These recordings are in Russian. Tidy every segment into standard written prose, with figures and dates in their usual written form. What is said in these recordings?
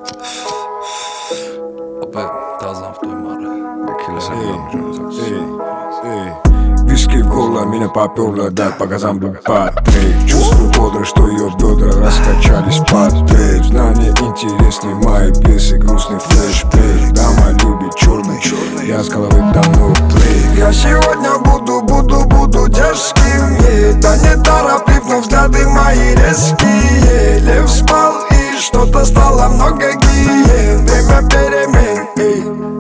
Виски в горло, меня попёрло, дать по газам бухать. Чувствую бодро, что ее бедра раскачались под трейп. Знания интересны, мои песни, грустный флешбэк. Дама любит черный, я с головы давно плей. Я сегодня буду дерзким, да не тороплив, но взгляды мои резкие. Лев спал и что-то стало много гиен. Время перемен,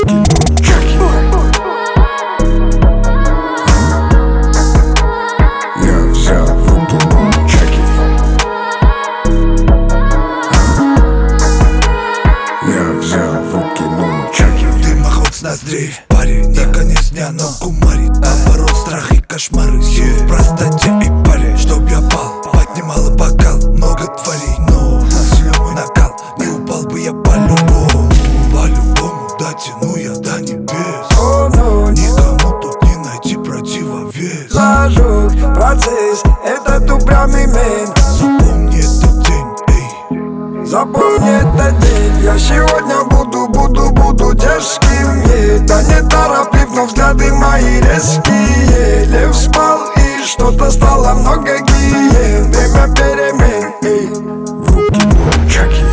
ноздрей. Парень, не конец дня, но кумарит. Наоборот, страх и кошмары. Силы в простоте и паре. Чтоб я пал, поднимал бокал. Много тварей, но насилие мой накал. Не упал бы я по-любому. По-любому дотяну я до небес. Никому тут не найти противовес. Зажег процесс, этот упрямый мент. Запомни этот день, эй. Запомни этот день. Я сегодня буду дерзким, да не тороплив, но взгляды мои резкие. Лев спал и что-то стало много гиен. Время перемен, в руки нунчаки.